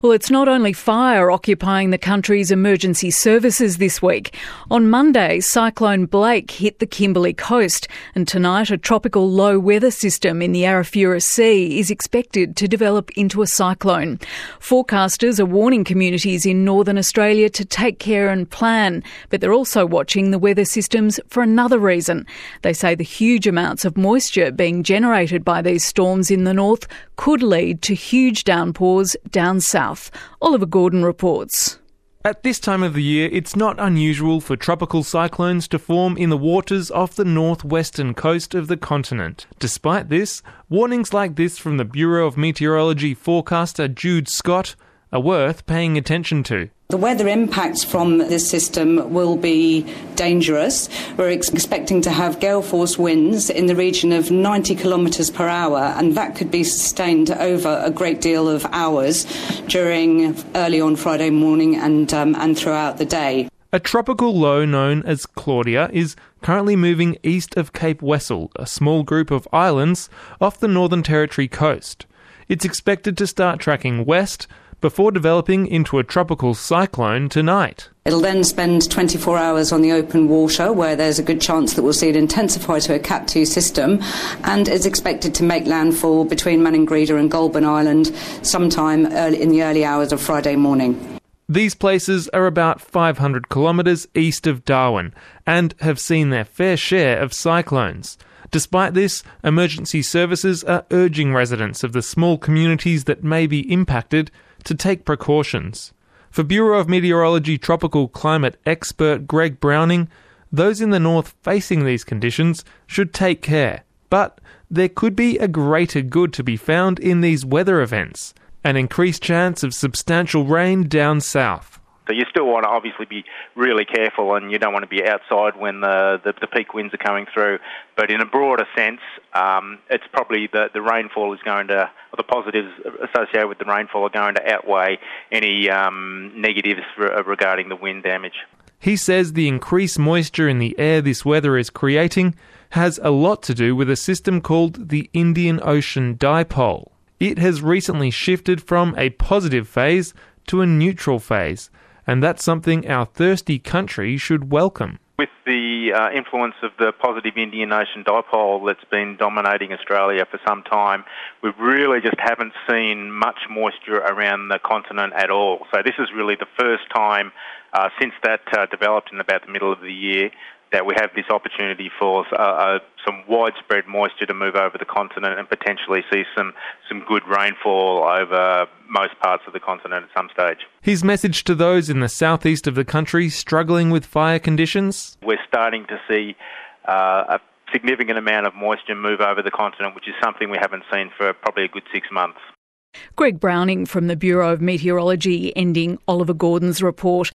Well, it's not only fire occupying the country's emergency services this week. On Monday, Cyclone Blake hit the Kimberley coast, and tonight a tropical low weather system in the Arafura Sea is expected to develop into a cyclone. Forecasters are warning communities in northern Australia to take care and plan, but they're also watching the weather systems for another reason. They say the huge amounts of moisture being generated by these storms in the north could lead to huge downpours down south. Oliver Gordon reports. At this time of the year, it's not unusual for tropical cyclones to form in the waters off the northwestern coast of the continent. Despite this, warnings like this from the Bureau of Meteorology forecaster Jude Scott are worth paying attention to. The weather impacts from this system will be dangerous. We're expecting to have gale force winds in the region of 90 kilometres per hour, and that could be sustained over a great deal of hours during early on Friday morning and throughout the day. A tropical low known as Claudia is currently moving east of Cape Wessel, a small group of islands off the Northern Territory coast. It's expected to start tracking west before developing into a tropical cyclone tonight. It'll then spend 24 hours on the open water, where there's a good chance that we'll see it intensify to a Cat 2 system, and is expected to make landfall between Maningrida and Goulburn Island sometime in the early hours of Friday morning. These places are about 500 kilometres east of Darwin and have seen their fair share of cyclones. Despite this, emergency services are urging residents of the small communities that may be impacted to take precautions. For Bureau of Meteorology tropical climate expert Greg Browning, those in the north facing these conditions should take care. But there could be a greater good to be found in these weather events, an increased chance of substantial rain down south. So you still want to obviously be really careful, and you don't want to be outside when the peak winds are coming through. But in a broader sense, it's probably the rainfall is going to, or the positives associated with the rainfall are going to outweigh any negatives regarding the wind damage. He says the increased moisture in the air this weather is creating has a lot to do with a system called the Indian Ocean Dipole. It has recently shifted from a positive phase to a neutral phase, and that's something our thirsty country should welcome. With the influence of the positive Indian Ocean Dipole that's been dominating Australia for some time, we really just haven't seen much moisture around the continent at all. So this is really the first time since that developed in about the middle of the year that we have this opportunity for some widespread moisture to move over the continent and potentially see some good rainfall over most parts of the continent at some stage. His message to those in the southeast of the country struggling with fire conditions? We're starting to see a significant amount of moisture move over the continent, which is something we haven't seen for probably a good 6 months. Greg Browning from the Bureau of Meteorology, ending Oliver Gordon's report.